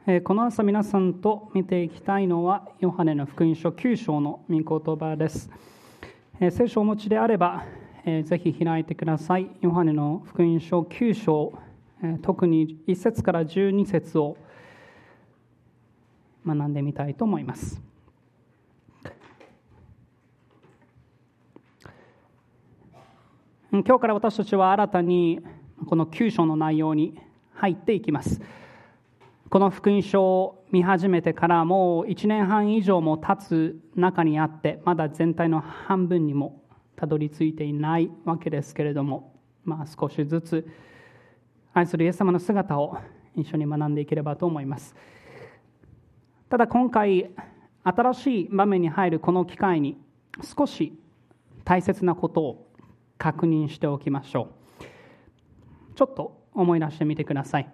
この朝皆さんと見ていきたいのはヨハネの福音書9章の御言葉です。聖書をお持ちであればぜひ開いてください。ヨハネの福音書9章、特に1節から12節を学んでみたいと思います。今日から私たちは新たにこの9章の内容に入っていきます。この福音書を見始めてからもう1年半以上も経つ中にあって、まだ全体の半分にもたどり着いていないわけですけれども、少しずつ愛するイエス様の姿を一緒に学んでいければと思います。ただ今回新しい場面に入るこの機会に少し大切なことを確認しておきましょう。ちょっと思い出してみてください。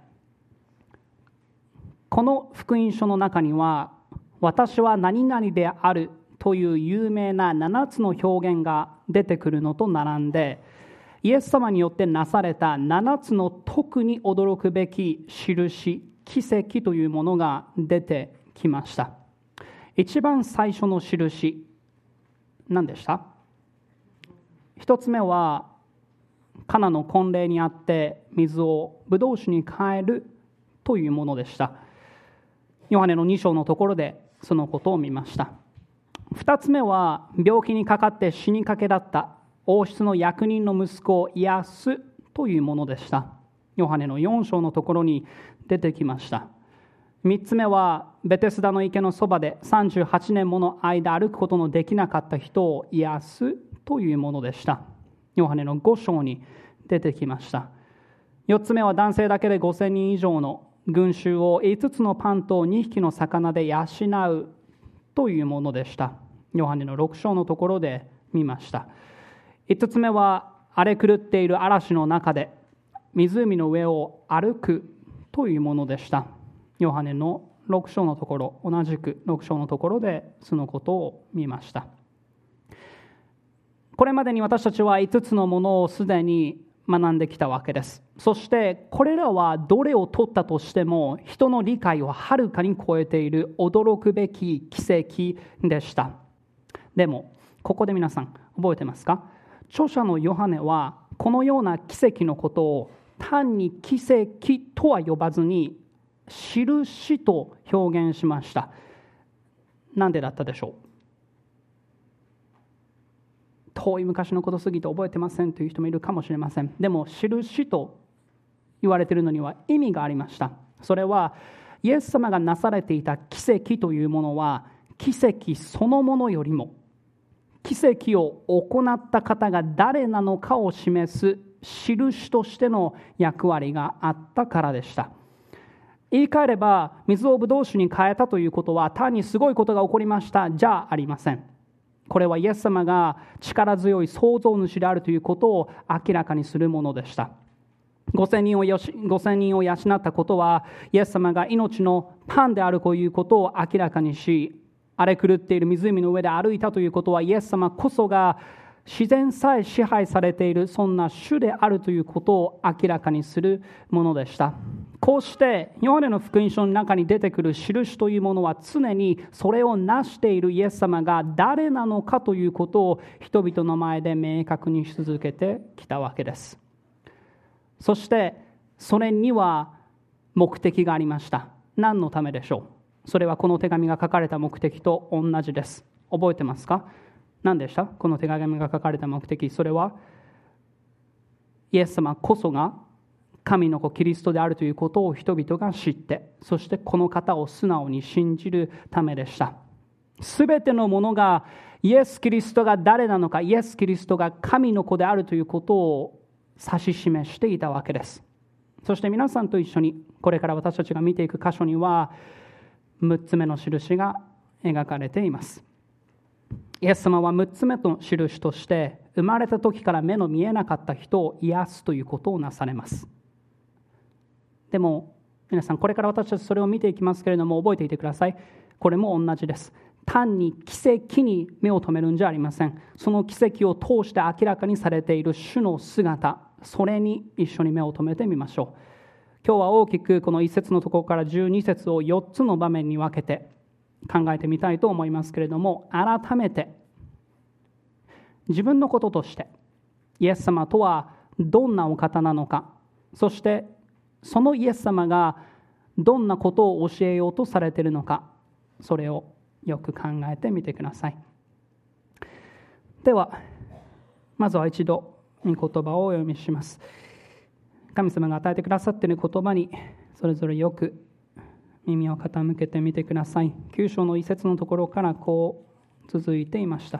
この福音書の中には、私は何々であるという有名な7つの表現が出てくるのと並んで、イエス様によってなされた7つの特に驚くべき印、奇跡というものが出てきました。一番最初の印、何でした？一つ目は、カナの婚礼にあって水をブドウ酒に変えるというものでした。ヨハネの2章のところでそのことを見ました。二つ目は、病気にかかって死にかけだった王室の役人の息子を癒すというものでした。ヨハネの4章のところに出てきました。三つ目は、ベテスダの池のそばで38年もの間歩くことのできなかった人を癒すというものでした。ヨハネの5章に出てきました。4つ目は、男性だけで5000人以上の群衆を5つのパンと2匹の魚で養うというものでした。ヨハネの6章のところで見ました。5つ目は、荒れ狂っている嵐の中で湖の上を歩くというものでした。ヨハネの6章のところ、同じく6章のところでそのことを見ました。これまでに私たちは5つのものをすでに学んできたわけです。そしてこれらはどれを取ったとしても人の理解をはるかに超えている驚くべき奇跡でした。でもここで皆さん覚えてますか？著者のヨハネはこのような奇跡のことを単に奇跡とは呼ばずに印と表現しました。なんでだったでしょう？遠い昔のことすぎて覚えてませんという人もいるかもしれません。でも印と言われているのには意味がありました。それはイエス様がなされていた奇跡というものは奇跡そのものよりも奇跡を行った方が誰なのかを示す印としての役割があったからでした。言い換えれば、水をブドウ酒に変えたということは単にすごいことが起こりましたじゃありません。これはイエス様が力強い創造主であるということを明らかにするものでした。5000人を養ったことは、イエス様が命のパンであるということを明らかにし、荒れ狂っている湖の上で歩いたということは、イエス様こそが自然さえ支配されているそんな主であるということを明らかにするものでした。こうしてヨハネの福音書の中に出てくる印というものは、常にそれを成しているイエス様が誰なのかということを人々の前で明確にし続けてきたわけです。そしてそれには目的がありました。何のためでしょう？それはこの手紙が書かれた目的と同じです。覚えてますか？何でした？この手紙が書かれた目的。それはイエス様こそが神の子キリストであるということを人々が知って、そしてこの方を素直に信じるためでした。すべてのものがイエス・キリストが誰なのか、イエス・キリストが神の子であるということを指し示していたわけです。そして皆さんと一緒にこれから私たちが見ていく箇所には6つ目の印が描かれています。イエス様は6つ目の印として、生まれた時から目の見えなかった人を癒すということをなされます。でも皆さん、これから私たちそれを見ていきますけれども、覚えていてください。これも同じです。単に奇跡に目を留めるんじゃありません。その奇跡を通して明らかにされている主の姿、それに一緒に目を留めてみましょう。 今日は大きくこの1節のところから12節を4つの場面に分けて考えてみたいと思いますけれども、改めて自分のこととしてイエス様とはどんなお方なのか、そしてそのイエス様がどんなことを教えようとされているのか、それをよく考えてみてください。ではまずは一度御言葉をお読みします。神様が与えてくださっている言葉にそれぞれよく耳を傾けてみてください。9章の一節のところからこう続いていました。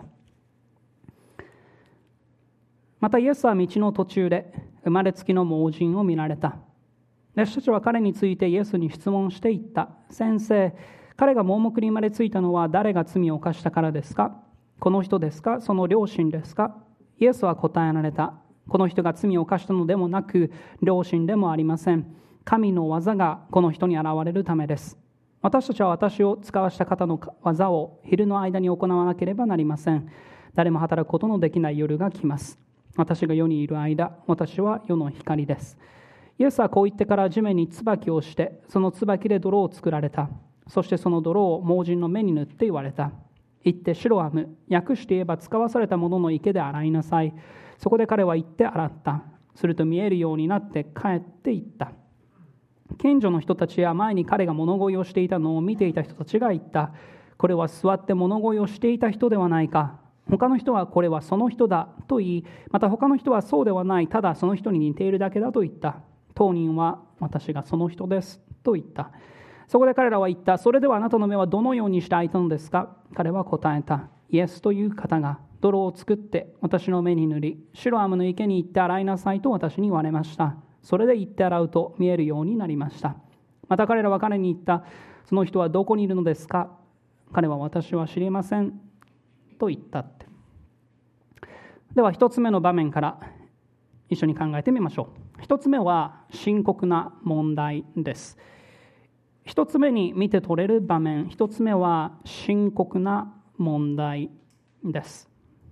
またイエスは道の途中で生まれつきの盲人を見られた。弟子たちは彼についてイエスに質問していった。先生、彼が盲目に生まれついたのは誰が罪を犯したからですか？この人ですか？その両親ですか？イエスは答えられた。この人が罪を犯したのでもなく、両親でもありません。神の技がこの人に現れるためです。私たちは私を使わした方の技を昼の間に行わなければなりません。誰も働くことのできない夜が来ます。私が世にいる間、私は世の光です。イエスはこう言ってから地面に椿をして、その椿で泥を作られた。そしてその泥を盲人の目に塗って言われた。行ってシロアム、訳して言えば使わされたものの池で洗いなさい。そこで彼は行って洗った。すると見えるようになって帰って行った。近所の人たちや前に彼が物乞いをしていたのを見ていた人たちが言った。これは座って物乞いをしていた人ではないか。他の人はこれはその人だと言い、また他の人はそうではない、ただその人に似ているだけだと言った。当人は私がその人ですと言った。そこで彼らは言った。それではあなたの目はどのようにして開いたのですか？彼は答えた。イエスという方が泥を作って私の目に塗り、シロアムの池に行って洗いなさいと私に言われました。それで行って洗うと見えるようになりました。また彼らは彼に言った。その人はどこにいるのですか？彼は私は知りませんと言ったって。では一つ目の場面から一緒に考えてみましょう。一つ目は深刻な問題です。一つ目に見て取れる場面、一つ目は深刻な問題です。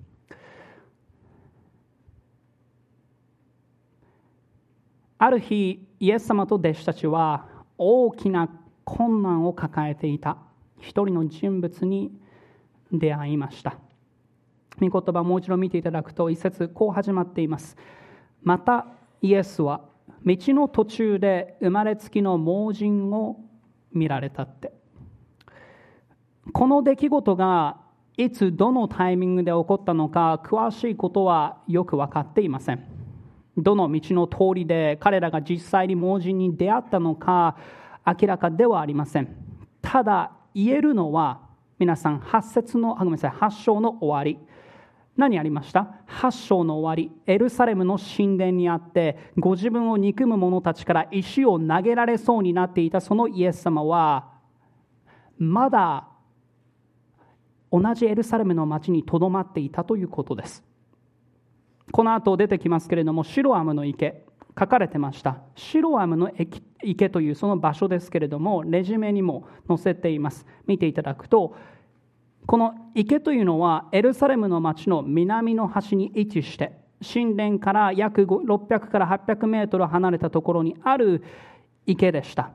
ある日、イエス様と弟子たちは大きな困難を抱えていた一人の人物に出会いました。御言葉をもう一度見ていただくと、一節こう始まっています。またイエスは道の途中で生まれつきの盲人を見られたって。この出来事がいつどのタイミングで起こったのか詳しいことはよく分かっていません。どの道の通りで彼らが実際に盲人に出会ったのか明らかではありません。ただ言えるのは、皆さん8章の終わり、何ありました？ 8 章の終わり、エルサレムの神殿にあってご自分を憎む者たちから石を投げられそうになっていたそのイエス様はまだ同じエルサレムの町にとどまっていたということです。この後出てきますけれども、シロアムの池書かれてました。シロアムの池というその場所ですけれども、レジュメにも載せています。見ていただくと、この池というのはエルサレムの町の南の端に位置して、神殿から約600から800メートル離れたところにある池でした。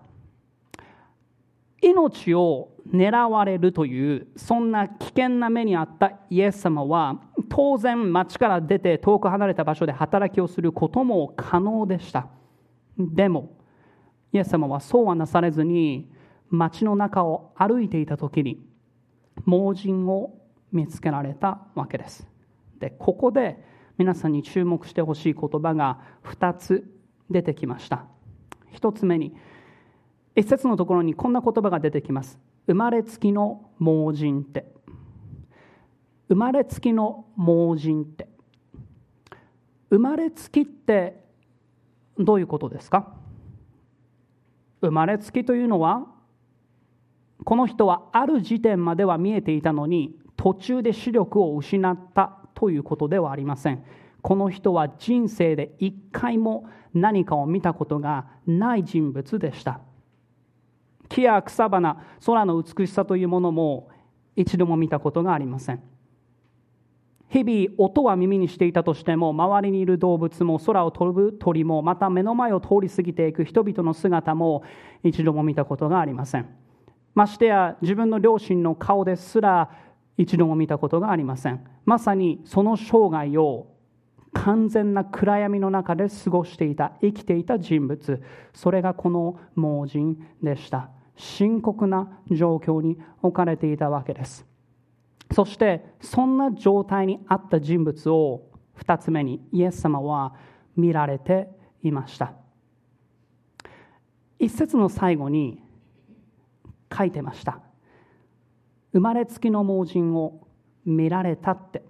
命を狙われるというそんな危険な目にあったイエス様は、当然町から出て遠く離れた場所で働きをすることも可能でした。でもイエス様はそうはなされずに、町の中を歩いていた時に盲人を見つけられたわけです。で、ここで皆さんに注目してほしい言葉が2つ出てきました。1つ目に、一節のところにこんな言葉が出てきます。生まれつきの盲人って。生まれつきの盲人って。生まれつきってどういうことですか？生まれつきというのは、この人はある時点までは見えていたのに途中で視力を失ったということではありません。この人は人生で一回も何かを見たことがない人物でした。木や草花、空の美しさというものも一度も見たことがありません。 日々音は耳にしていたとしても、周りにいる動物も空を飛ぶ鳥も、また目の前を通り過ぎていく人々の姿も一度も見たことがありません。ましてや自分の両親の顔ですら一度も見たことがありません。まさにその生涯を完全な暗闇の中で過ごしていた、生きていた人物、それがこの盲人でした。深刻な状況に置かれていたわけです。そしてそんな状態にあった人物を2つ目にイエス様は見られていました。一節の最後に書いてました。生まれつきの盲人を見られたって。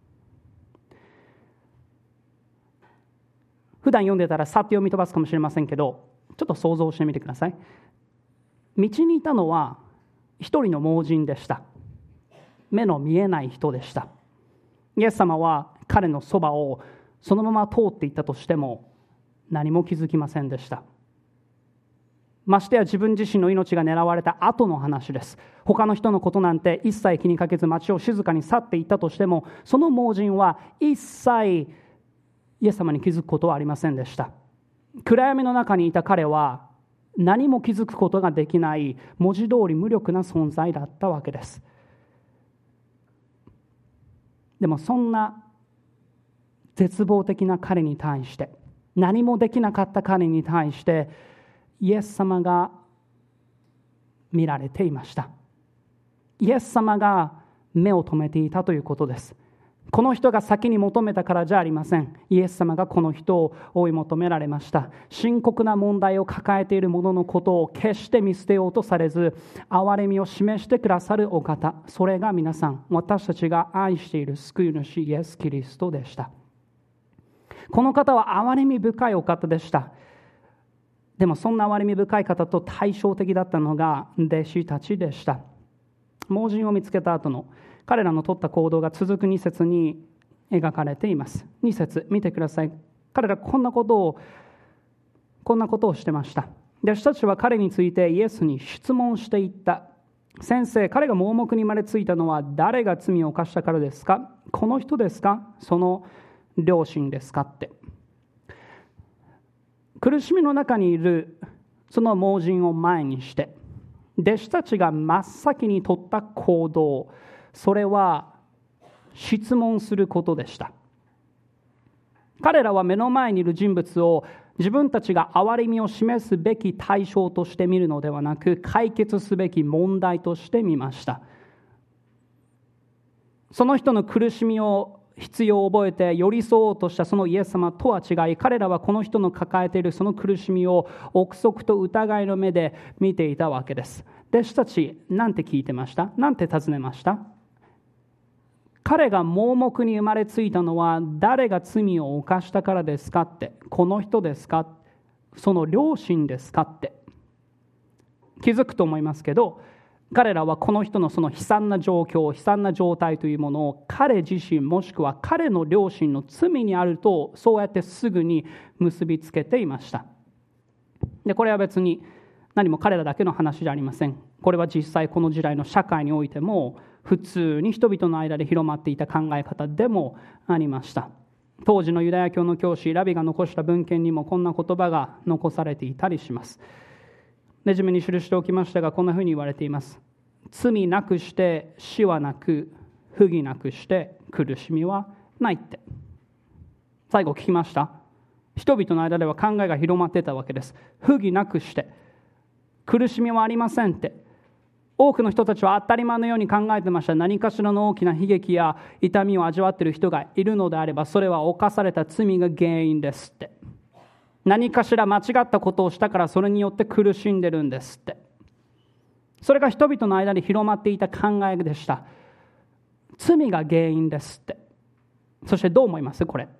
普段読んでたらさっと読み飛ばすかもしれませんけど、ちょっと想像してみてください。道にいたのは一人の盲人でした。目の見えない人でした。イエス様は彼のそばをそのまま通っていったとしても何も気づきませんでした。ましてや自分自身の命が狙われた後の話です。他の人のことなんて一切気にかけず街を静かに去っていったとしても、その盲人は一切イエス様に気づくことはありませんでした。暗闇の中にいた彼は何も気づくことができない、文字通り無力な存在だったわけです。でもそんな絶望的な彼に対して、何もできなかった彼に対してイエス様が見られていました。イエス様が目を留めていたということです。この人が先に求めたからじゃありません。イエス様がこの人を追い求められました。深刻な問題を抱えている者のことを決して見捨てようとされず、憐れみを示してくださるお方、それが皆さん、私たちが愛している救い主イエス・キリストでした。この方は憐れみ深いお方でした。でもそんな憐れみ深い方と対照的だったのが弟子たちでした。盲人を見つけた後の彼らの取った行動が続く2節に描かれています。2節見てください。彼らこんなことをしてました。弟子たちは彼についてイエスに質問していった。先生、彼が盲目に生まれついたのは誰が罪を犯したからですか？この人ですか？その両親ですか？って。苦しみの中にいるその盲人を前にして、弟子たちが真っ先に取った行動、それは質問することでした。彼らは目の前にいる人物を自分たちが憐れみを示すべき対象として見るのではなく、解決すべき問題として見ました。その人の苦しみを必要を覚えて寄り添おうとしたそのイエス様とは違い、彼らはこの人の抱えているその苦しみを憶測と疑いの目で見ていたわけです。弟子たち、なんて聞いてました？なんて尋ねました？彼が盲目に生まれついたのは誰が罪を犯したからですかって。この人ですか？その両親ですかって。気づくと思いますけど、彼らはこの人のその悲惨な状況、悲惨な状態というものを彼自身もしくは彼の両親の罪にあると、そうやってすぐに結びつけていました。で、これは別に何も彼らだけの話じゃありません。これは実際この時代の社会においても普通に人々の間で広まっていた考え方でもありました。当時のユダヤ教の教師ラビが残した文献にもこんな言葉が残されていたりします。レジュメに記しておきましたが、こんなふうに言われています。罪なくして死はなく、不義なくして苦しみはないって。最後聞きました？人々の間では考えが広まっていたわけです。不義なくして苦しみはありませんって。多くの人たちは当たり前のように考えてました。何かしらの大きな悲劇や痛みを味わっている人がいるのであれば、それは犯された罪が原因ですって。何かしら間違ったことをしたからそれによって苦しんでるんですって。それが人々の間で広まっていた考えでした。罪が原因ですって。そしてどう思います？これ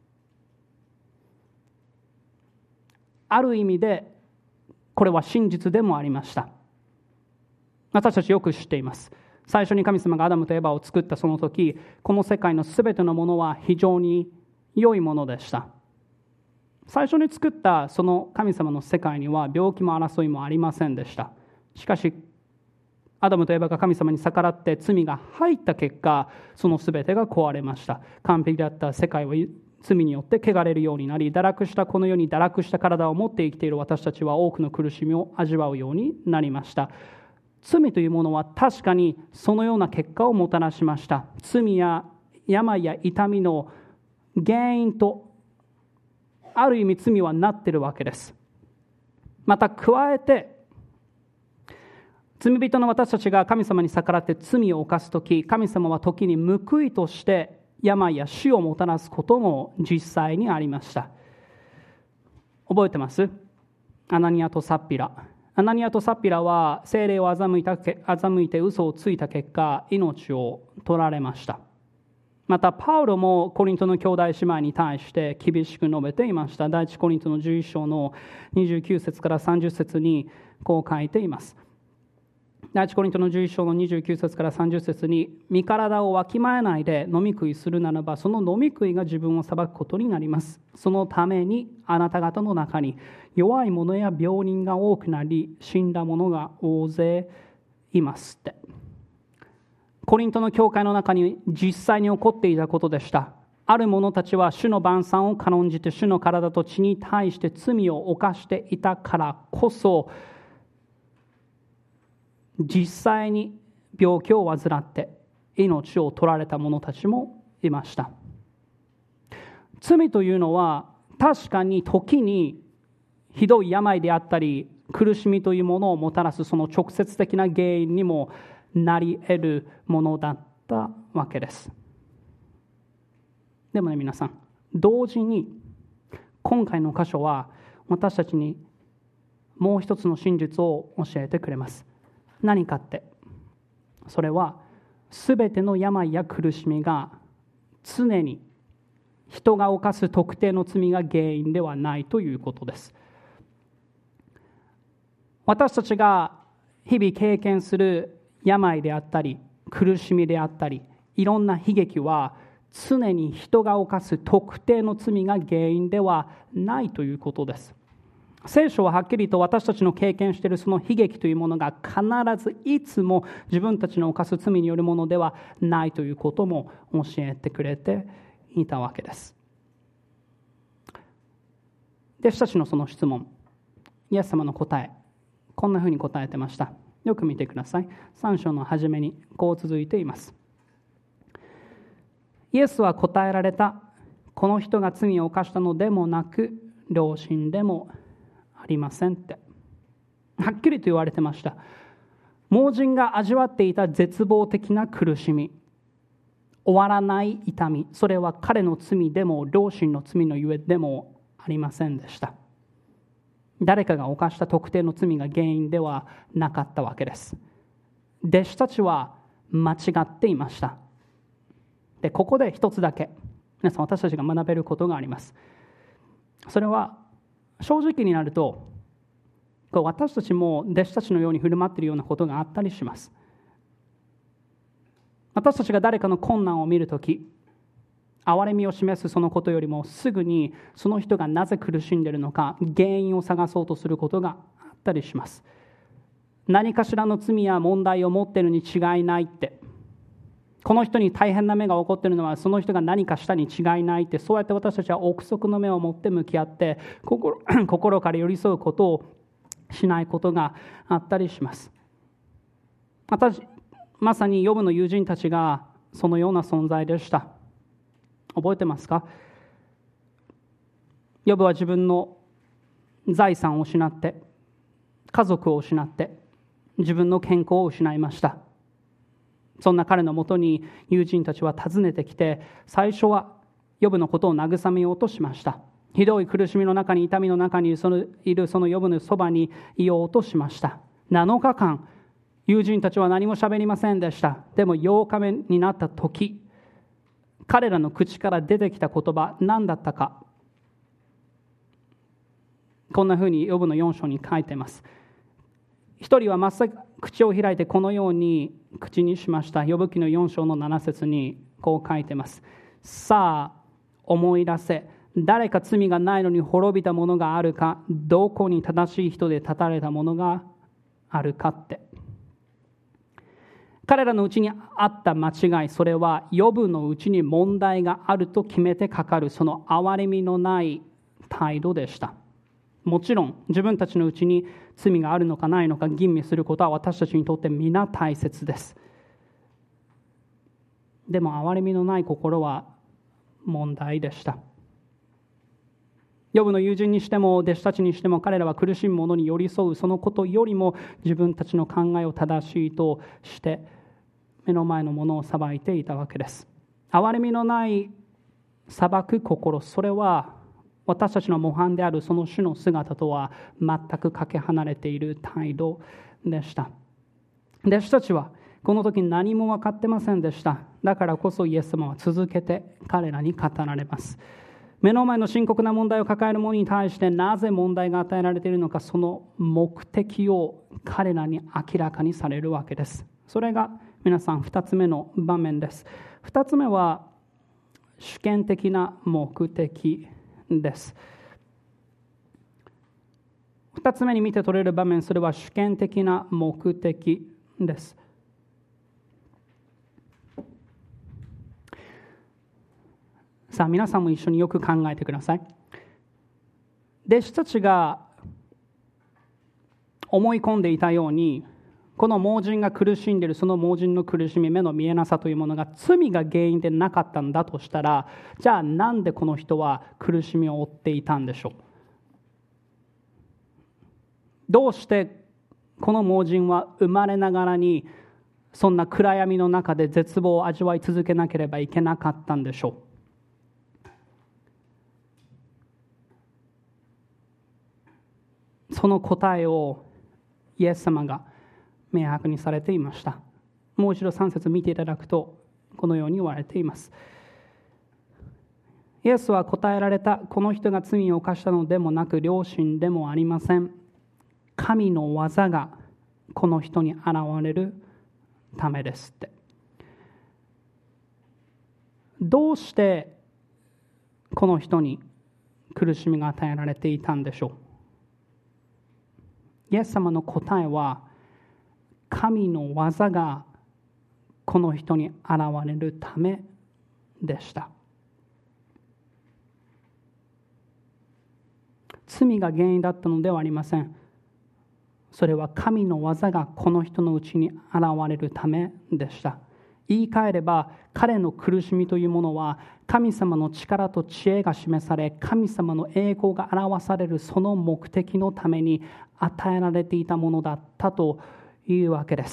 ある意味でこれは真実でもありました。私たちよく知っています。最初に神様がアダムとエバを作ったその時、この世界のすべてのものは非常に良いものでした。最初に作ったその神様の世界には病気も争いもありませんでした。しかしアダムとエバが神様に逆らって罪が入った結果、その全てが壊れました。完璧だった世界は罪によって汚れるようになり、堕落したこの世に堕落した体を持って生きている私たちは多くの苦しみを味わうようになりました。罪というものは確かにそのような結果をもたらしました。罪や病や痛みの原因とある意味罪はなっているわけです。また加えて、罪人の私たちが神様に逆らって罪を犯すとき、神様は時に報いとして病や死をもたらすことも実際にありました。覚えてます？アナニアとサッピラ。アナニアとサッピラは聖霊を欺いて嘘をついた結果、命を取られました。またパウロもコリントの兄弟姉妹に対して厳しく述べていました。第一コリントの11章の29節から30節にこう書いています。第一コリントの11章の29節から30節に、身体をわきまえないで飲み食いするならば、その飲み食いが自分を裁くことになります。そのためにあなた方の中に弱い者や病人が多くなり、死んだ者が大勢いますって。コリントの教会の中に実際に起こっていたことでした。ある者たちは主の晩餐を軽んじて主の体と血に対して罪を犯していたからこそ、実際に病気を患って命を取られた者たちもいました。罪というのは確かに時にひどい病であったり苦しみというものをもたらすその直接的な原因にもなり得るものだったわけです。でもね、皆さん、同時に今回の箇所は私たちにもう一つの真実を教えてくれます。何かって、それはすべての病や苦しみが常に人が犯す特定の罪が原因ではないということです。私たちが日々経験する病であったり苦しみであったりいろんな悲劇は常に人が犯す特定の罪が原因ではないということです。聖書ははっきりと私たちの経験しているその悲劇というものが必ずいつも自分たちの犯す罪によるものではないということも教えてくれていたわけです。弟子たちのその質問、イエス様の答え、こんなふうに答えてました。よく見てください。3章の初めにこう続いています。イエスは答えられた。この人が罪を犯したのでもなく良心でもありませんって。はっきりと言われてました。盲人が味わっていた絶望的な苦しみ、終わらない痛み、それは彼の罪でも良心の罪のゆえでもありませんでした。誰かが犯した特定の罪が原因ではなかったわけです。弟子たちは間違っていました。で、ここで一つだけ皆さん、私たちが学べることがあります。それは正直になると、私たちも弟子たちのように振る舞っているようなことがあったりします。私たちが誰かの困難を見るとき、憐れみを示すそのことよりもすぐにその人がなぜ苦しんでいるのか原因を探そうとすることがあったりします。何かしらの罪や問題を持っているに違いないって、この人に大変な目が起こっているのはその人が何かしたに違いないって、そうやって私たちは憶測の目を持って向き合って心から寄り添うことをしないことがあったりします。まさにヨブの友人たちがそのような存在でした。覚えてますか？ヨブは自分の財産を失って、家族を失って、自分の健康を失いました。そんな彼のもとに友人たちは訪ねてきて、最初はヨブのことを慰めようとしました。ひどい苦しみの中に、痛みの中にいるそのヨブのそばにいようとしました。7日間友人たちは何も喋りませんでした。でも8日目になった時、彼らの口から出てきた言葉、何だったか。こんなふうにヨブの4章に書いています。一人は真っ先口を開いてこのように口にしました。ヨブ記の4章の7節にこう書いています。さあ思い出せ、誰か罪がないのに滅びたものがあるか、どこに正しい人で立たれたものがあるかって。 彼らのうちにあった間違い、それはヨブのうちに問題があると決めてかかるその憐れみのない態度でした。もちろん自分たちのうちに罪があるのかないのか吟味することは私たちにとって皆大切です。でも憐れみのない心は問題でした。ヨブの友人にしても弟子たちにしても、彼らは苦しむ者に寄り添うそのことよりも自分たちの考えを正しいとして目の前のものを裁いていたわけです。憐れみのない裁く心、それは私たちの模範であるその主の姿とは全くかけ離れている態度でした。弟子たちはこの時何も分かってませんでした。だからこそイエス様は続けて彼らに語られます。目の前の深刻な問題を抱える者に対してなぜ問題が与えられているのか、その目的を彼らに明らかにされるわけです。それが皆さん2つ目の場面です。2つ目は主権的な目的です。2つ目に見て取れる場面、それは主権的な目的です。さあ皆さんも一緒によく考えてください。弟子たちが思い込んでいたように、この盲人が苦しんでいるその盲人の苦しみ、目の見えなさというものが罪が原因でなかったんだとしたら、じゃあなんでこの人は苦しみを負っていたんでしょう。どうしてこの盲人は生まれながらにそんな暗闇の中で絶望を味わい続けなければいけなかったんでしょう。その答えをイエス様が明白にされていました。もう一度3節見ていただくとこのように言われています。イエスは答えられた。この人が罪を犯したのでもなく良心でもありません。神の技がこの人に現れるためですって。どうしてこの人に苦しみが与えられていたんでしょう。イエス様の答えは、神の技がこの人に現れるためでした。罪が原因だったのではありません。それは神の技がこの人のうちに現れるためでした。言い換えれば、彼の苦しみというものは神様の力と知恵が示され、神様の栄光が表されるその目的のために与えられていたものだったというわけです。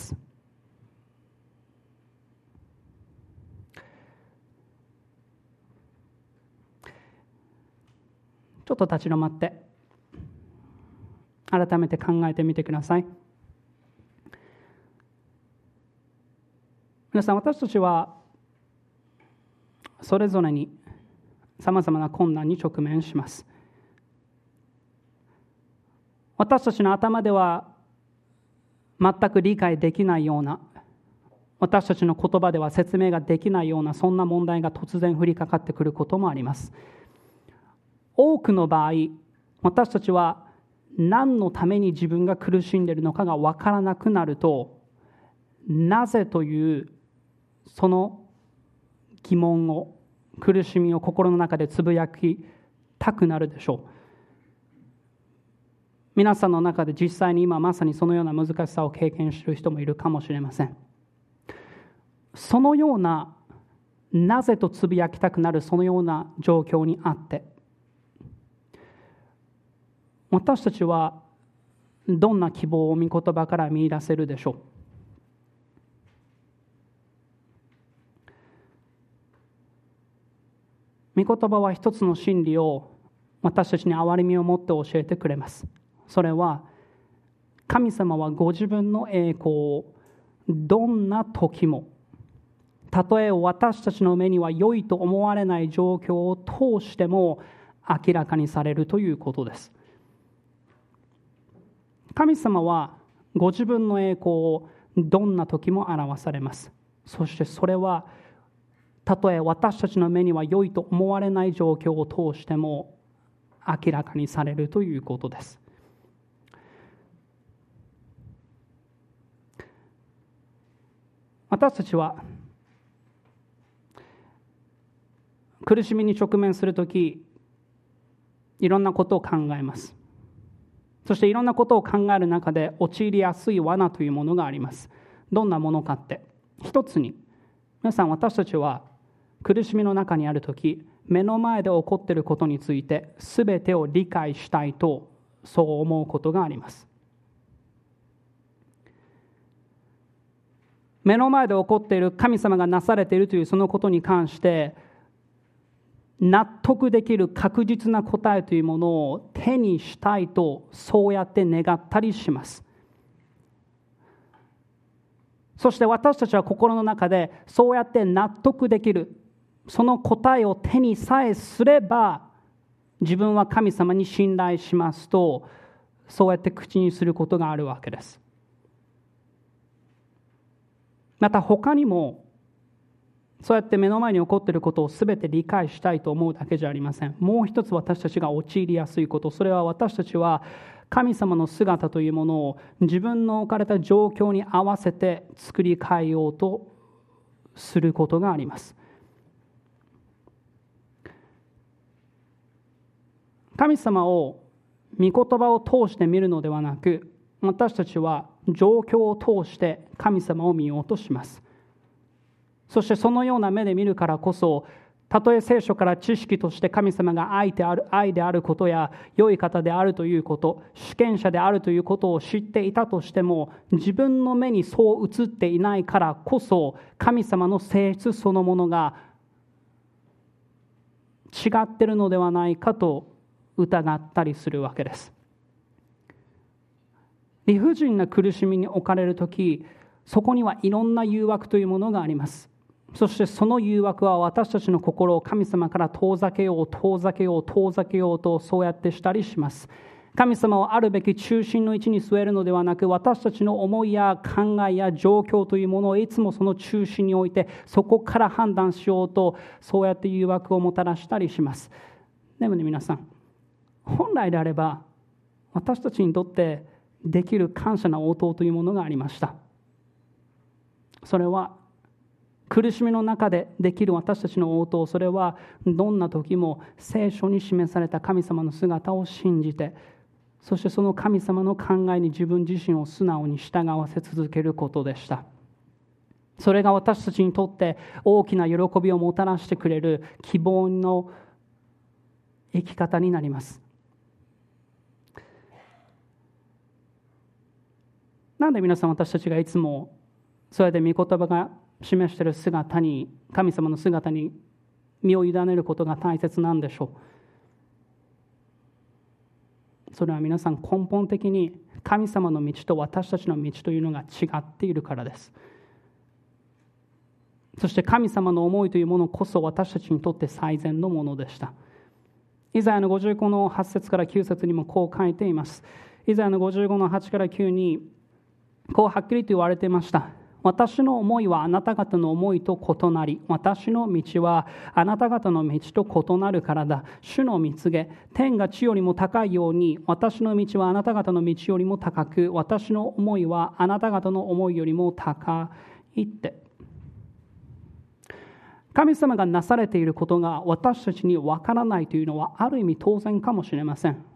ちょっと立ち止まって改めて考えてみてください。皆さん、私たちはそれぞれにさまざまな困難に直面します。私たちの頭では全く理解できないような、私たちの言葉では説明ができないような、そんな問題が突然降りかかってくることもあります。多くの場合、私たちは何のために自分が苦しんでいるのかが分からなくなると、なぜというその疑問を、苦しみを心の中でつぶやきたくなるでしょう。皆さんの中で実際に今まさにそのような難しさを経験している人もいるかもしれません。そのような、なぜとつぶやきたくなるそのような状況にあって、私たちはどんな希望を御言葉から見出せるでしょう。御言葉は一つの真理を私たちに憐れみを持って教えてくれます。それは、神様はご自分の栄光をどんな時も、たとえ私たちの目には良いと思われない状況を通しても明らかにされるということです。神様はご自分の栄光をどんな時も表されます。そしてそれはたとえ私たちの目には良いと思われない状況を通しても明らかにされるということです。 私たちは苦しみに直面するとき、いろんなことを考えます。そしていろんなことを考える中で陥りやすい罠というものがあります。どんなものかって、一つに、皆さん、私たちは苦しみの中にあるとき、目の前で起こっていることについて全てを理解したいとそう思うことがあります。目の前で起こっている、神様がなされているというそのことに関して納得できる確実な答えというものを手にしたいとそうやって願ったりします。そして私たちは心の中でそうやって納得できるその答えを手にさえすれば、自分は神様に信頼しますとそうやって口にすることがあるわけです。また他にもそうやって目の前に起こっていることを全て理解したいと思うだけじゃありません。もう一つ私たちが陥りやすいこと、それは私たちは神様の姿というものを自分の置かれた状況に合わせて作り変えようとすることがあります。神様を御言葉を通して見るのではなく、私たちは状況を通して神様を見ようとします。そしてそのような目で見るからこそ、たとえ聖書から知識として神様が愛であることや良い方であるということ、主権者であるということを知っていたとしても、自分の目にそう映っていないからこそ、神様の性質そのものが違っているのではないかと疑ったりするわけです。理不尽な苦しみに置かれるとき、そこにはいろんな誘惑というものがあります。そしてその誘惑は私たちの心を神様から遠ざけようとそうやってしたりします。神様をあるべき中心の位置に据えるのではなく、私たちの思いや考えや状況というものをいつもその中心に置いて、そこから判断しようとそうやって誘惑をもたらしたりします。でもね、皆さん、本来であれば私たちにとってできる感謝な応答というものがありました。それは苦しみの中でできる私たちの応答、それはどんな時も聖書に示された神様の姿を信じて、そしてその神様の考えに自分自身を素直に従わせ続けることでした。それが私たちにとって大きな喜びをもたらしてくれる希望の生き方になります。なんで皆さん、私たちがいつもそうやって御言葉が示している姿に、神様の姿に身を委ねることが大切なんでしょう。それは皆さん、根本的に神様の道と私たちの道というのが違っているからです。そして神様の思いというものこそ私たちにとって最善のものでした。イザヤの55の8節から9節にもこう書いています。イザヤの55の8から9にこうはっきりと言われていました。私の思いはあなた方の思いと異なり、私の道はあなた方の道と異なるからだ。主の御告げ、天が地よりも高いように、私の道はあなた方の道よりも高く、私の思いはあなた方の思いよりも高いって。神様がなされていることが私たちにわからないというのはある意味当然かもしれません。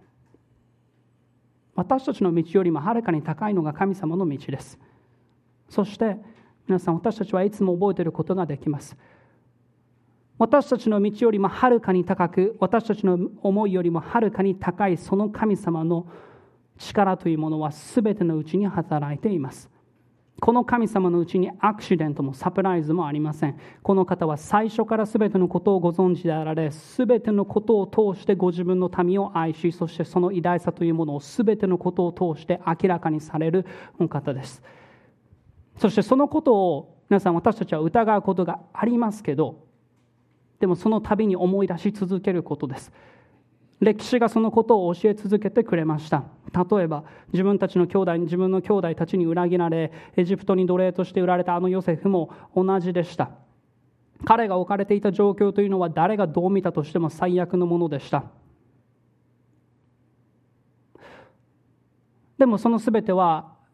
私たちの道よりもはるかに高いのが神様の道です。そして皆さん、私たちはいつも覚えていることができます。私たちの道よりもはるかに高く、私たちの思いよりもはるかに高いその神様の力というものは全てのうちに働いています。この神様のうちにアクシデントもサプライズもありません。この方は最初から全てのことをご存知であられ、全てのことを通してご自分の民を愛し、そしてその偉大さというものを全てのことを通して明らかにされるお方です。そしてそのことを皆さん、私たちは疑うことがありますけど、でもその度に思い出し続けることです。歴史がそのことを教え続けてくれました。例えば自分の兄弟たちに裏切られ、エジプトに奴隷として売られたあのヨセフも同じでした。彼が置かれていた状況というのは誰がどう見たとしても最悪のものでした。でもその全ては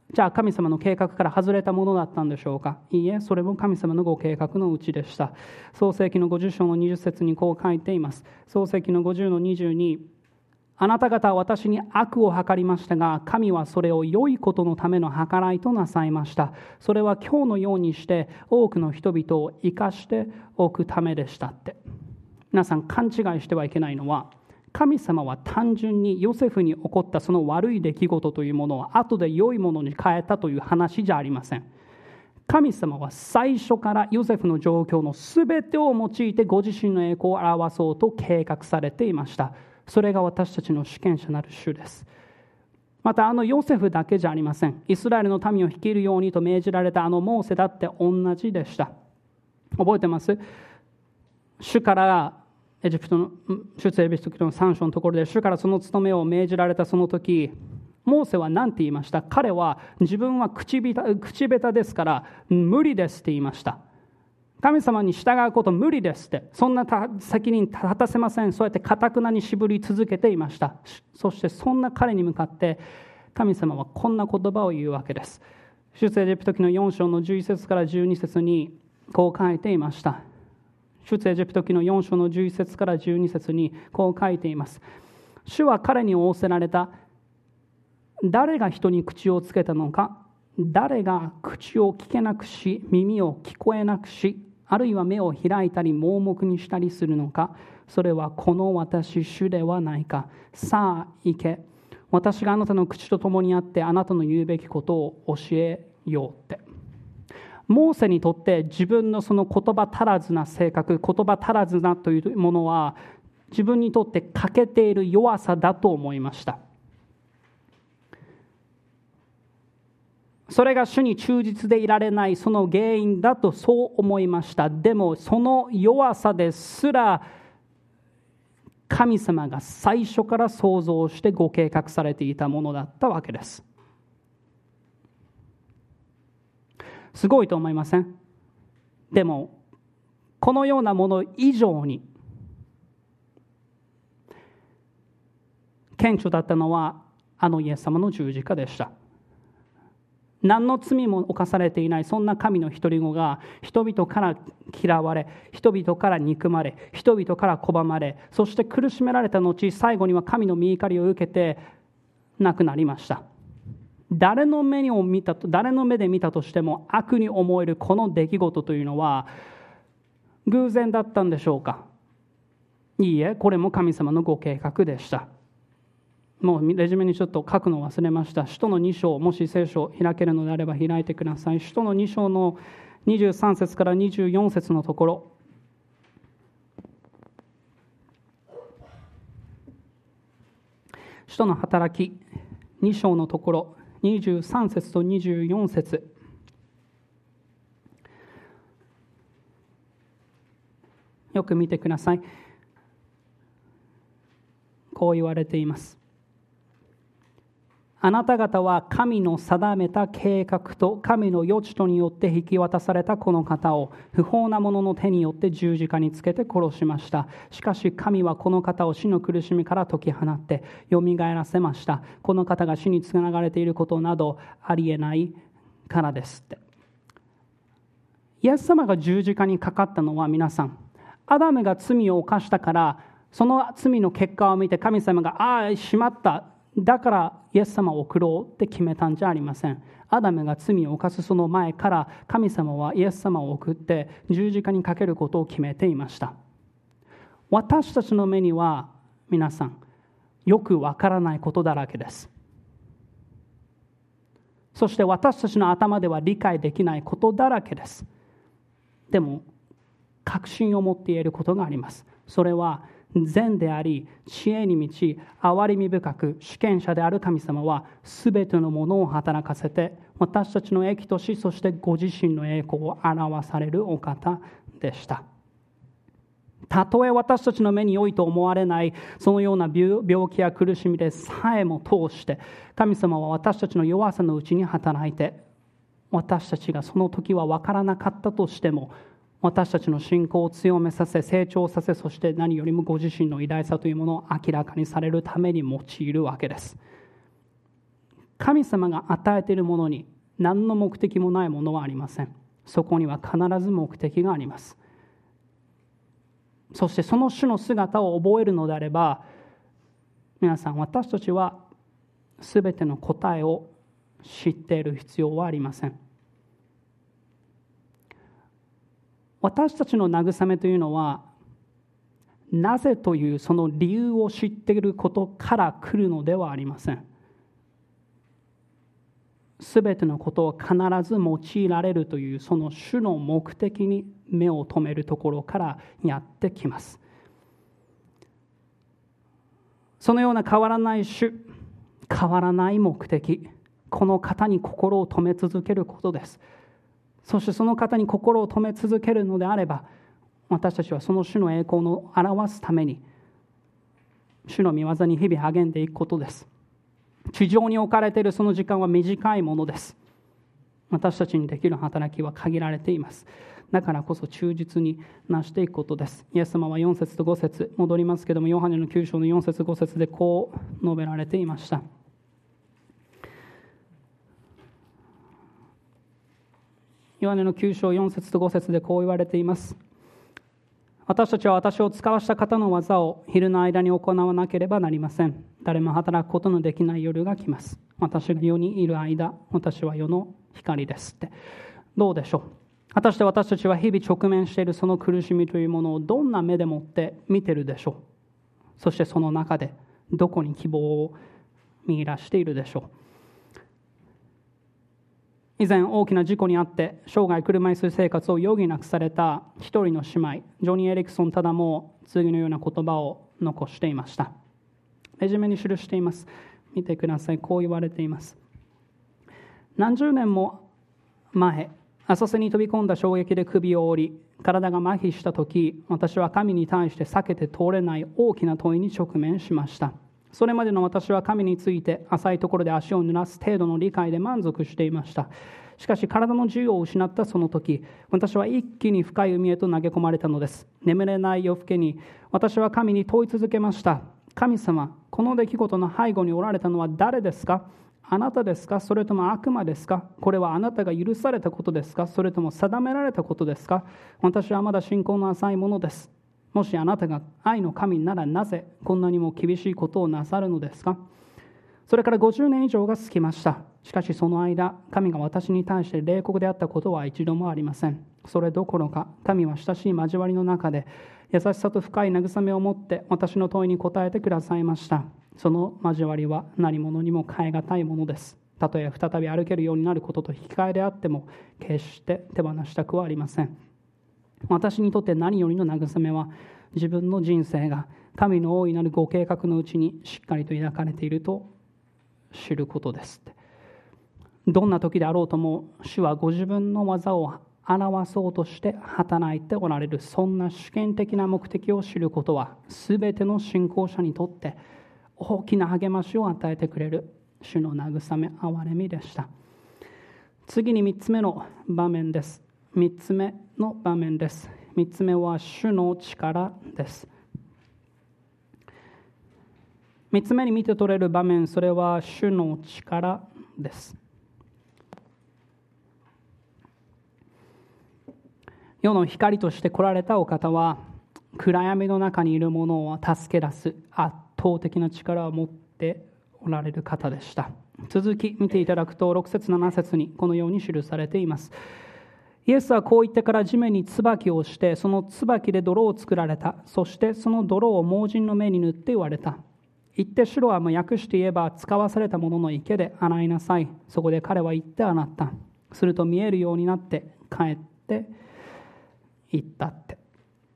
じゃあ神様の計画から外れたものだったんでしょうか。いいえ、それも神様のご計画のうちでした。創世記の50章の20節にこう書いています。創世記の50の22、あなた方は私に悪を計りましたが、神はそれを良いことのための計らいとなさいました。それは今日のようにして多くの人々を生かしておくためでしたって。皆さん勘違いしてはいけないのは、神様は単純にヨセフに起こったその悪い出来事というものを後で良いものに変えたという話じゃありません。神様は最初からヨセフの状況のすべてを用いてご自身の栄光を表そうと計画されていました。それが私たちの主権者なる主です。またヨセフだけじゃありません。イスラエルの民を率いるようにと命じられたモーセだって同じでした。覚えてます？主から出エジプトの3章のところで主からその務めを命じられたその時、モーセは何て言いました？彼は自分は口下手ですから無理ですって言いました。神様に従うこと無理ですって、そんな責任立たせません。そうやって堅なに絞り続けていました。そしてそんな彼に向かって神様はこんな言葉を言うわけです。出エジプト記の4章の11節から12節にこう書いていました。出エジプト記の4章の11節から12節にこう書いています。主は彼に仰せられた。誰が人に口をつけたのか。誰が口を聞けなくし、耳を聞こえなくし、あるいは目を開いたり盲目にしたりするのか。それはこの私主ではないか。さあ行け。私があなたの口と共にあってあなたの言うべきことを教えようって。モーセにとって自分のその言葉足らずな性格、言葉足らずなというものは自分にとって欠けている弱さだと思いました。それが主に忠実でいられないその原因だとそう思いました。でもその弱さですら神様が最初から創造してご計画されていたものだったわけです。すごいと思いません？でもこのようなもの以上に顕著だったのはイエス様の十字架でした。何の罪も犯されていないそんな神の一人子が人々から嫌われ、人々から憎まれ、人々から拒まれ、そして苦しめられた後、最後には神の御怒りを受けて亡くなりました。誰の目で見たとしても悪に思えるこの出来事というのは偶然だったんでしょうか？いいえ、これも神様のご計画でした。もうレジュメにちょっと書くの忘れました。使徒の2章、もし聖書を開けるのであれば開いてください。使徒の2章の23節から24節のところ、使徒の働き2章のところ23節と24節、よく見てください。こう言われています。あなた方は神の定めた計画と神の余地とによって引き渡されたこの方を不法な者の手によって十字架につけて殺しました。しかし神はこの方を死の苦しみから解き放ってよみがえらせました。この方が死につながれていることなどありえないからですって。イエス様が十字架にかかったのは、皆さん、アダムが罪を犯したからその罪の結果を見て神様がしまった、だからイエス様を送ろうって決めたんじゃありません。アダムが罪を犯すその前から神様はイエス様を送って十字架にかけることを決めていました。私たちの目には皆さんよくわからないことだらけです。そして私たちの頭では理解できないことだらけです。でも確信を持って言えることがあります。それは善であり知恵に満ち憐れみ深く主権者である神様はすべてのものを働かせて私たちの益とし、そしてご自身の栄光を表されるお方でした。たとえ私たちの目に良いと思われないそのような病気や苦しみでさえも通して神様は私たちの弱さのうちに働いて、私たちがその時は分からなかったとしても私たちの信仰を強めさせ成長させ、そして何よりもご自身の偉大さというものを明らかにされるために用いるわけです。 神様が与えているものに何の目的もないものはありません。そこには必ず目的があります。そしてその主の姿を覚えるのであれば、皆さん、私たちはすべての答えを知っている必要はありません。私たちの慰めというのは、なぜというその理由を知っていることから来るのではありません。すべてのことを必ず用いられるというその主の目的に目を留めるところからやってきます。そのような変わらない主、変わらない目的、この方に心を留め続けることです。そしてその方に心を留め続けるのであれば、私たちはその主の栄光を表すために主の御業に日々励んでいくことです。地上に置かれているその時間は短いものです。私たちにできる働きは限られています。だからこそ忠実になしていくことです。イエス様は4節と5節戻りますけれども、ヨハネの9章の4節5節でこう述べられていました。ヨハネの9章4節と5節でこう言われています。私たちは私を使わした方の技を昼の間に行わなければなりません。誰も働くことのできない夜が来ます。私が世にいる間、私は世の光ですって。どうでしょう。果たして私たちは日々直面しているその苦しみというものをどんな目でもって見ているでしょう。そしてその中でどこに希望を見出しているでしょう。以前大きな事故にあって生涯車椅子生活を余儀なくされた一人の姉妹、ジョニー・エリクソンただも次のような言葉を残していました。レジュメに記しています。見てください。こう言われています。何十年も前、浅瀬に飛び込んだ衝撃で首を折り、体が麻痺した時、私は神に対して避けて通れない大きな問いに直面しました。それまでの私は神について浅いところで足を濡らす程度の理解で満足していました。しかし体の自由を失ったその時、私は一気に深い海へと投げ込まれたのです。眠れない夜更けに私は神に問い続けました。神様、この出来事の背後におられたのは誰ですか？あなたですか？それとも悪魔ですか？これはあなたが許されたことですか？それとも定められたことですか？私はまだ信仰の浅いものです。もしあなたが愛の神ならなぜこんなにも厳しいことをなさるのですか？それから50年以上が過ぎました。しかしその間、神が私に対して冷酷であったことは一度もありません。それどころか、神は親しい交わりの中で優しさと深い慰めを持って私の問いに答えてくださいました。その交わりは何者にも代え難いものです。たとえ再び歩けるようになることと引き換えであっても、決して手放したくはありません。私にとって何よりの慰めは、自分の人生が神の大いなるご計画のうちにしっかりと抱かれていると知ることです。どんな時であろうとも、主はご自分の技を表そうとして働いておられる、そんな主権的な目的を知ることは、すべての信仰者にとって大きな励ましを与えてくれる主の慰め、憐れみでした。次に3つ目の場面です。3つ目の場面です。3つ目は主の力です。3つ目に見て取れる場面、それは主の力です。世の光として来られたお方は、暗闇の中にいる者を助け出す圧倒的な力を持っておられる方でした。続き見ていただくと、6節7節にこのように記されています。イエスはこう言ってから地面に椿をして、その椿で泥を作られた。そしてその泥を盲人の目に塗って言われた。行ってシロアム、訳して言えば使わされたものの池で洗いなさい。そこで彼は行って洗った。すると見えるようになって帰って行ったって。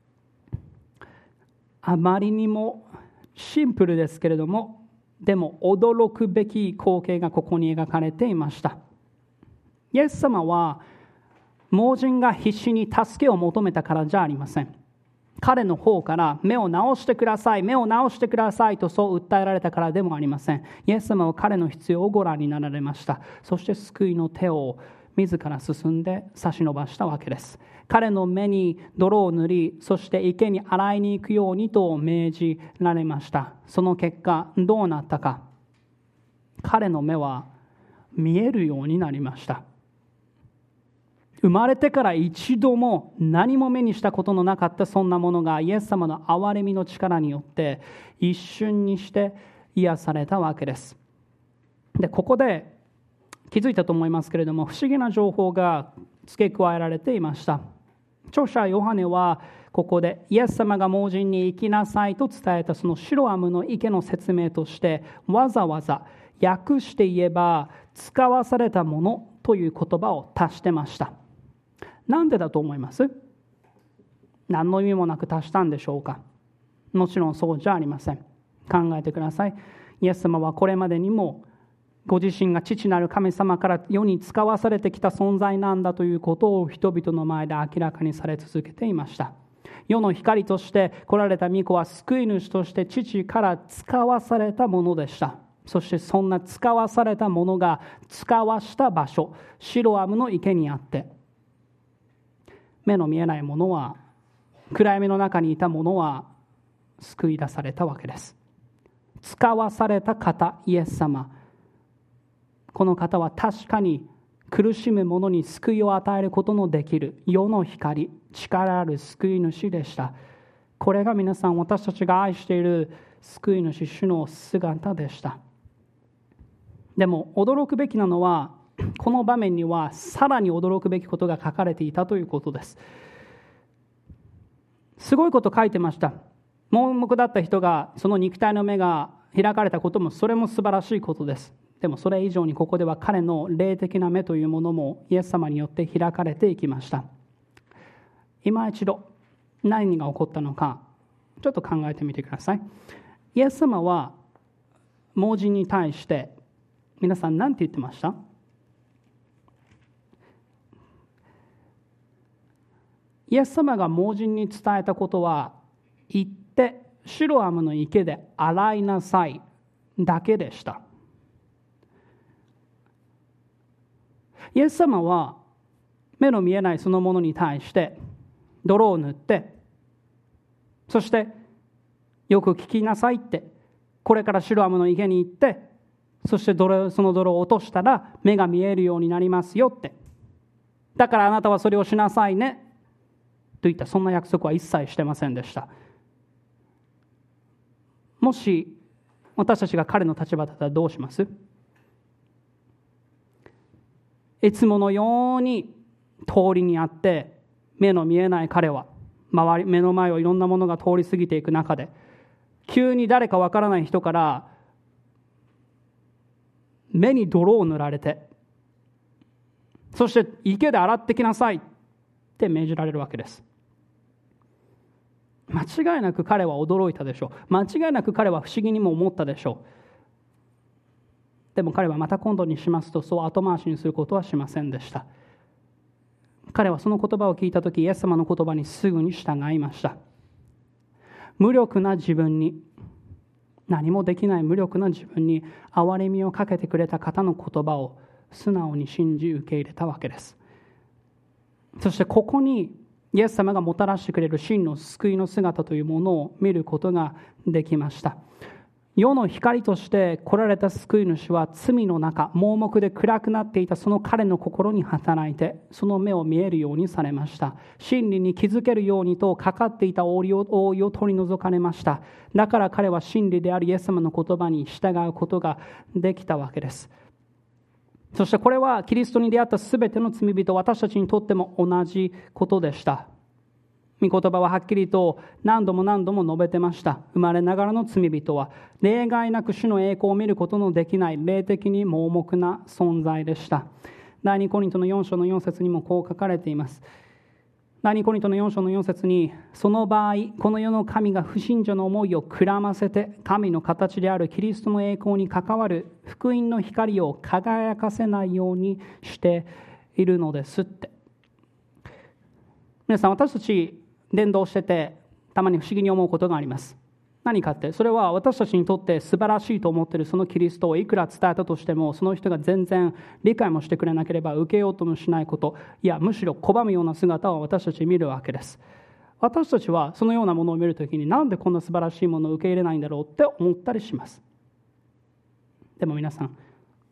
あまりにもシンプルですけれども、でも驚くべき光景がここに描かれていました。イエス様は盲人が必死に助けを求めたからじゃありません。彼の方から目を直してください、目を直してくださいとそう訴えられたからでもありません。イエス様は彼の必要をご覧になられました。そして救いの手を自ら進んで差し伸ばしたわけです。彼の目に泥を塗り、そして池に洗いに行くようにと命じられました。その結果どうなったか。彼の目は見えるようになりました。生まれてから一度も何も目にしたことのなかったそんなものがイエス様の憐れみの力によって一瞬にして癒されたわけです。で、ここで気づいたと思いますけれども、不思議な情報が付け加えられていました。著者ヨハネはここでイエス様が盲人に行きなさいと伝えたそのシロアムの池の説明としてわざわざ訳して言えば使わされたものという言葉を足してました。なんでだと思います？何の意味もなく足したんでしょうか？もちろんそうじゃありません。考えてください。イエス様はこれまでにもご自身が父なる神様から世に使わされてきた存在なんだということを人々の前で明らかにされ続けていました。世の光として来られた御子は救い主として父から使わされたものでした。そしてそんな使わされたものが使わした場所、シロアムの池にあって、目の見えないものは、暗闇の中にいたものは救い出されたわけです。使わされた方、イエス様、この方は確かに苦しむ者に救いを与えることのできる世の光、力ある救い主でした。これが皆さん、私たちが愛している救い主、主の姿でした。でも驚くべきなのは、この場面にはさらに驚くべきことが書かれていたということです。すごいこと書いてました。盲目だった人がその肉体の目が開かれたことも、それも素晴らしいことです。でもそれ以上にここでは彼の霊的な目というものもイエス様によって開かれていきました。今一度何が起こったのかちょっと考えてみてください。イエス様は盲人に対して皆さん何て言ってました？イエス様が盲人に伝えたことは、行ってシロアムの池で洗いなさいだけでした。イエス様は目の見えないそのものに対して泥を塗って、そしてよく聞きなさいって、これからシロアムの池に行って、そしてその泥を落としたら目が見えるようになりますよって、だからあなたはそれをしなさいねといった、そんな約束は一切してませんでした。もし私たちが彼の立場だったらどうします？いつものように通りにあって目の見えない彼は目の前をいろんなものが通り過ぎていく中で、急に誰かわからない人から目に泥を塗られて、そして池で洗ってきなさいって命じられるわけです。間違いなく彼は驚いたでしょう。間違いなく彼は不思議にも思ったでしょう。でも彼はまた今度にしますと、そう後回しにすることはしませんでした。彼はその言葉を聞いたとき、イエス様の言葉にすぐに従いました。無力な自分に、何もできない無力な自分に憐れみをかけてくれた方の言葉を素直に信じ受け入れたわけです。そしてここにイエス様がもたらしてくれる真の救いの姿というものを見ることができました。世の光として来られた救い主は、罪の中、盲目で暗くなっていたその彼の心に働いて、その目を見えるようにされました。真理に気づけるようにとかかっていた覆いを取り除かれました。だから彼は真理であるイエス様の言葉に従うことができたわけです。そしてこれはキリストに出会ったすべての罪人、私たちにとっても同じことでした。御言葉ははっきりと何度も何度も述べてました。生まれながらの罪人は例外なく主の栄光を見ることのできない霊的に盲目な存在でした。第2コリントの4章の4節にもこう書かれています。第2コリントの4章の4節に、その場合この世の神が不信者の思いをくらませて、神の形であるキリストの栄光に関わる福音の光を輝かせないようにしているのですって。皆さん、私たち伝道しててたまに不思議に思うことがあります。何かって、それは私たちにとって素晴らしいと思っているそのキリストをいくら伝えたとしても、その人が全然理解もしてくれなければ受けようともしないこと、いやむしろ拒むような姿を私たち見るわけです。私たちはそのようなものを見るときに、なんでこんな素晴らしいものを受け入れないんだろうって思ったりします。でも皆さん、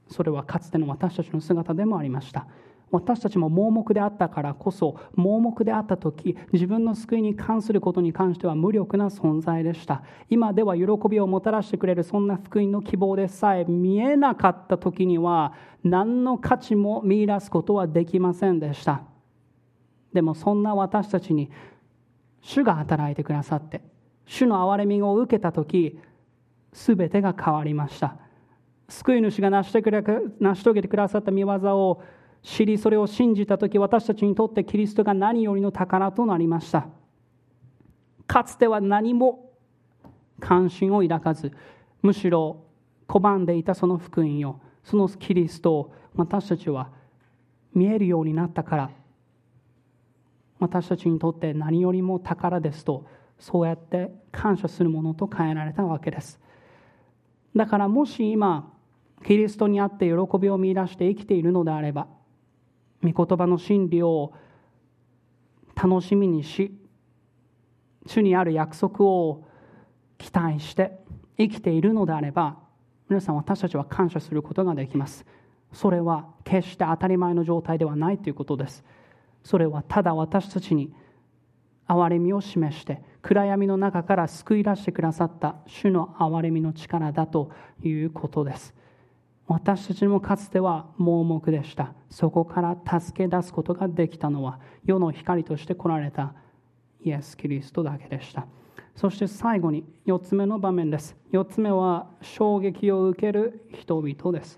それはかつての私たちの姿でもありました。私たちも盲目であったからこそ、盲目であった時、自分の救いに関することに関しては無力な存在でした。今では喜びをもたらしてくれるそんな福音の希望でさえ見えなかった時には、何の価値も見出すことはできませんでした。でもそんな私たちに主が働いてくださって、主の憐れみを受けた時、すべてが変わりました。救い主が成し遂げてくださった御業を知り、それを信じたとき、私たちにとってキリストが何よりの宝となりました。かつては何も関心を抱かず、むしろ拒んでいたその福音を、そのキリストを私たちは見えるようになったから、私たちにとって何よりも宝ですと、そうやって感謝するものと変えられたわけです。だからもし今キリストにあって喜びを見出して生きているのであれば、御言葉の真理を楽しみにし、主にある約束を期待して生きているのであれば、皆さん、私たちは感謝することができます。それは決して当たり前の状態ではないということです。それはただ私たちに憐れみを示して暗闇の中から救い出してくださった主の憐れみの力だということです。私たちもかつては盲目でした。そこから助け出すことができたのは世の光として来られたイエス・キリストだけでした。そして最後に4つ目の場面です。4つ目は衝撃を受ける人々です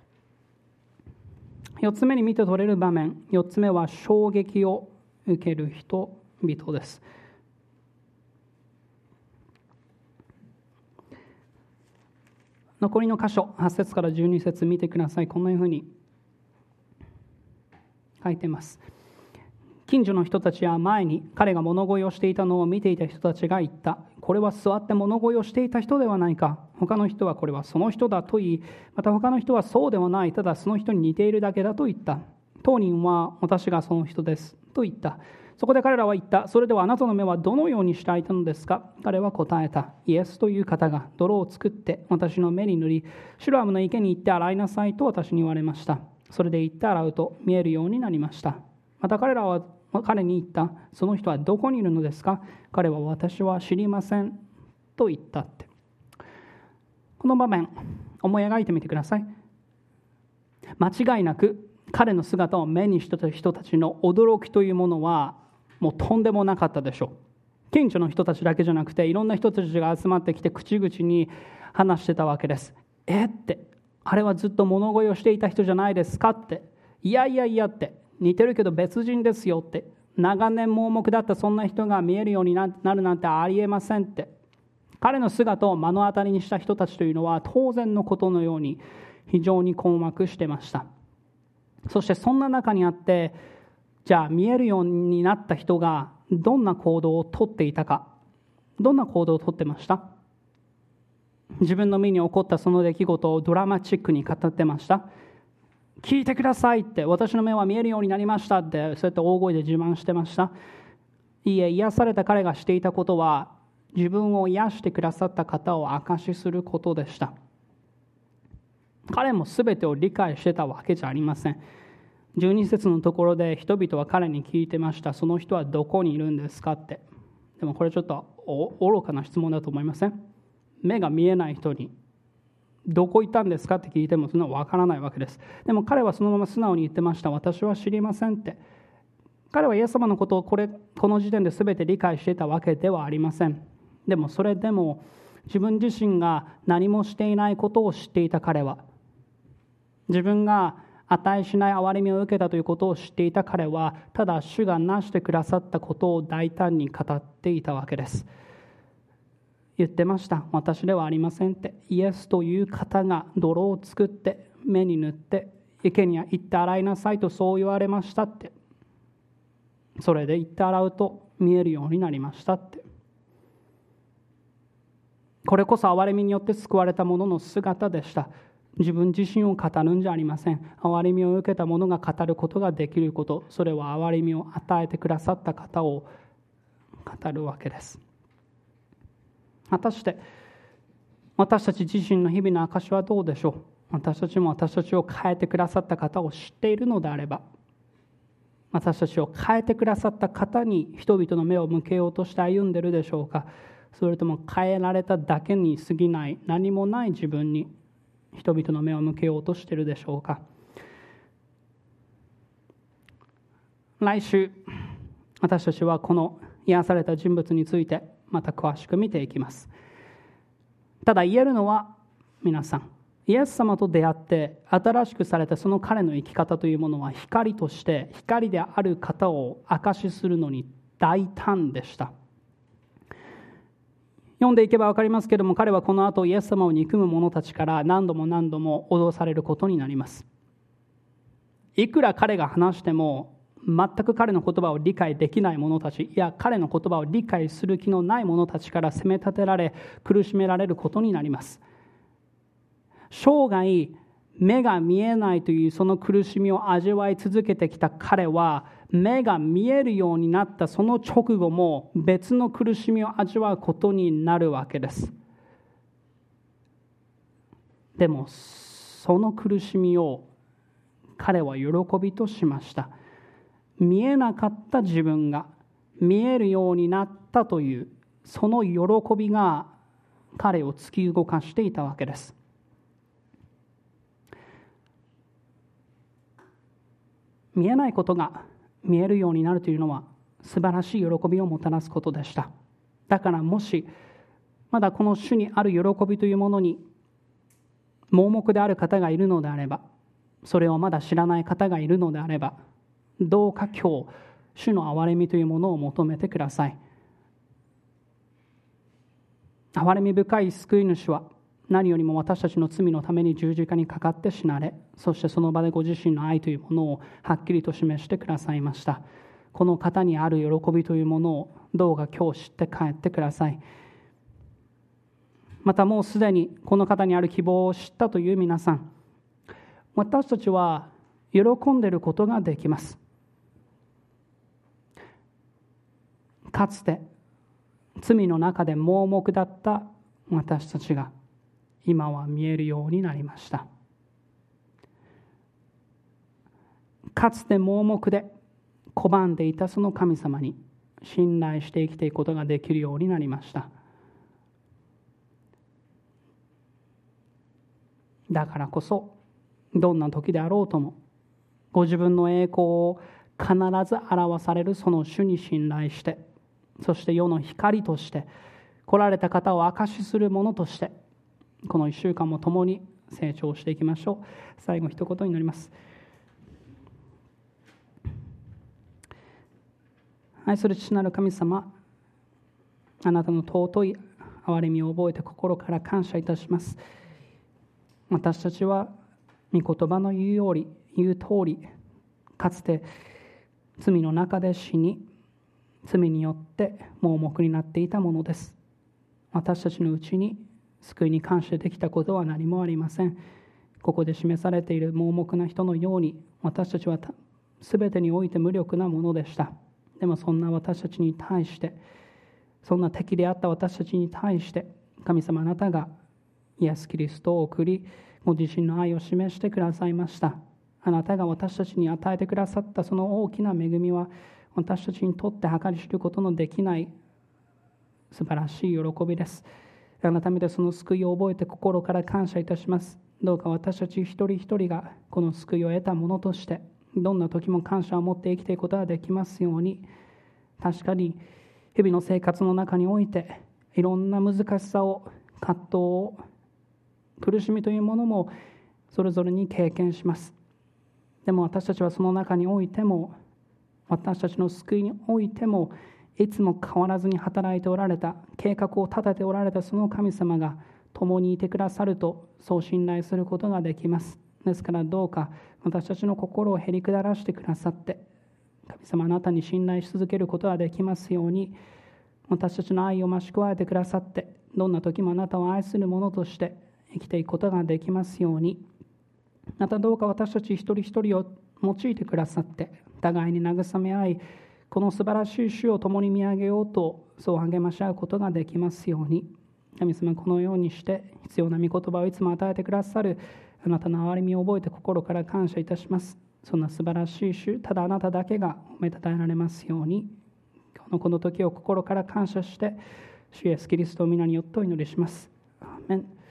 。4つ目に見て取れる場面、4つ目は衝撃を受ける人々です。残りの箇所、8節から12節見てください。このように書いています。近所の人たちは前に彼が物乞いをしていたのを見ていた人たちが言った。これは座って物乞いをしていた人ではないか。他の人はこれはその人だと言い、また他の人はそうではない、ただその人に似ているだけだと言った。当人は私がその人ですと言った。そこで彼らは言った。それではあなたの目はどのようにして開いたのですか。彼は答えた。イエスという方が泥を作って私の目に塗り、シロアムの池に行って洗いなさいと私に言われました。それで行って洗うと見えるようになりました。また彼らは彼に言った。その人はどこにいるのですか。彼は私は知りませんと言ったって。この場面思い描いてみてください。間違いなく彼の姿を目にした人たちの驚きというものはもうとんでもなかったでしょう。近所の人たちだけじゃなくていろんな人たちが集まってきて口々に話してたわけです。って、あれはずっと物乞いをしていた人じゃないですかって。いやって似てるけど別人ですよって。長年盲目だったそんな人が見えるようになるなんてありえませんって。彼の姿を目の当たりにした人たちというのは当然のことのように非常に困惑してました。そしてそんな中にあって、じゃあ見えるようになった人がどんな行動をとっていたか。どんな行動をとってました？自分の身に起こったその出来事をドラマチックに語ってました。聞いてくださいって、私の目は見えるようになりましたって、そうやって大声で自慢してました。いいえ、癒された彼がしていたことは自分を癒してくださった方を証しすることでした。彼も全てを理解してたわけじゃありません。12節のところで人々は彼に聞いてました。その人はどこにいるんですかって。でもこれちょっと愚かな質問だと思いません？目が見えない人にどこ行ったんですかって聞いてもそんなの分からないわけです。でも彼はそのまま素直に言ってました。私は知りませんって。彼はイエス様のことをこの時点で全て理解していたわけではありません。でもそれでも自分自身が何もしていないことを知っていた彼は、自分が値しない憐れみを受けたということを知っていた彼は、ただ主がなしてくださったことを大胆に語っていたわけです。言ってました。私ではありませんって。イエスという方が泥を作って目に塗って池に行って洗いなさいとそう言われましたって。それで行って洗うと見えるようになりましたって。これこそ憐れみによって救われた者の姿でした。自分自身を語るんじゃありません。憐れみを受けた者が語ることができること、それは憐れみを与えてくださった方を語るわけです。果たして私たち自身の日々の証はどうでしょう。 私たちも私たちを変えてくださった方を知っているのであれば、私たちを変えてくださった方に人々の目を向けようとして歩んでいるでしょうか。それとも変えられただけに過ぎない何もない自分に人々の目を向けようとしているでしょうか。来週私たちはこの癒された人物についてまた詳しく見ていきます。ただ言えるのは、皆さんイエス様と出会って新しくされたその彼の生き方というものは光として光である方を証しするのに大胆でした。読んでいけば分かりますけれども、彼はこの後イエス様を憎む者たちから何度も何度も脅されることになります。いくら彼が話しても全く彼の言葉を理解できない者たち、いや彼の言葉を理解する気のない者たちから責め立てられ苦しめられることになります。生涯目が見えないというその苦しみを味わい続けてきた彼は、目が見えるようになったその直後も別の苦しみを味わうことになるわけです。でもその苦しみを彼は喜びとしました。見えなかった自分が見えるようになったというその喜びが彼を突き動かしていたわけです。見えないことが見えるようになるというのは素晴らしい喜びをもたらすことでした。だからもしまだこの主にある喜びというものに盲目である方がいるのであれば、それをまだ知らない方がいるのであれば、どうか今日主の憐れみというものを求めてください。憐れみ深い救い主は何よりも私たちの罪のために十字架にかかって死なれ、そしてその場でご自身の愛というものをはっきりと示してくださいました。この方にある喜びというものをどうか今日知って帰ってください。またもうすでにこの方にある希望を知ったという皆さん、私たちは喜んでいることができます。かつて罪の中で盲目だった私たちが今は見えるようになりました。かつて盲目で拒んでいたその神様に信頼して生きていくことができるようになりました。だからこそどんな時であろうともご自分の栄光を必ず表されるその主に信頼して、そして世の光として来られた方を証しするものとしてこの1週間も共に成長していきましょう。最後一言になります。愛する父なる神様、あなたの尊い憐れみを覚えて心から感謝いたします。私たちは御言葉の言う通り、かつて罪の中で死に、罪によって盲目になっていたものです。私たちのうちに救いに関してできたことは何もありません。ここで示されている盲目な人のように、私たちは全てにおいて無力なものでした。でもそんな私たちに対して、そんな敵であった私たちに対して、神様あなたがイエス・キリストを送り、ご自身の愛を示してくださいました。あなたが私たちに与えてくださったその大きな恵みは、私たちにとって計り知ることのできない素晴らしい喜びです。改めてその救いを覚えて心から感謝いたします。どうか私たち一人一人がこの救いを得たものとして、どんな時も感謝を持って生きていくことができますように。確かに日々の生活の中においていろんな難しさを、葛藤を、苦しみというものもそれぞれに経験します。でも私たちはその中においても、私たちの救いにおいても、いつも変わらずに働いておられた、計画を立てておられたその神様が共にいてくださると、そう信頼することができます。ですからどうか私たちの心をへり下らしてくださって、神様あなたに信頼し続けることができますように、私たちの愛を増し加えてくださって、どんな時もあなたを愛する者として生きていくことができますように。またどうか私たち一人一人を用いてくださって、互いに慰め合い、この素晴らしい主を共に見上げようと、そう励まし合うことができますように。神様このようにして必要な御言葉をいつも与えてくださるあなたの憐れみを覚えて心から感謝いたします。そんな素晴らしい主、ただあなただけが褒めたたえられますように、今日のこの時を心から感謝して、主イエスキリストの皆によってお祈りします。アーメン。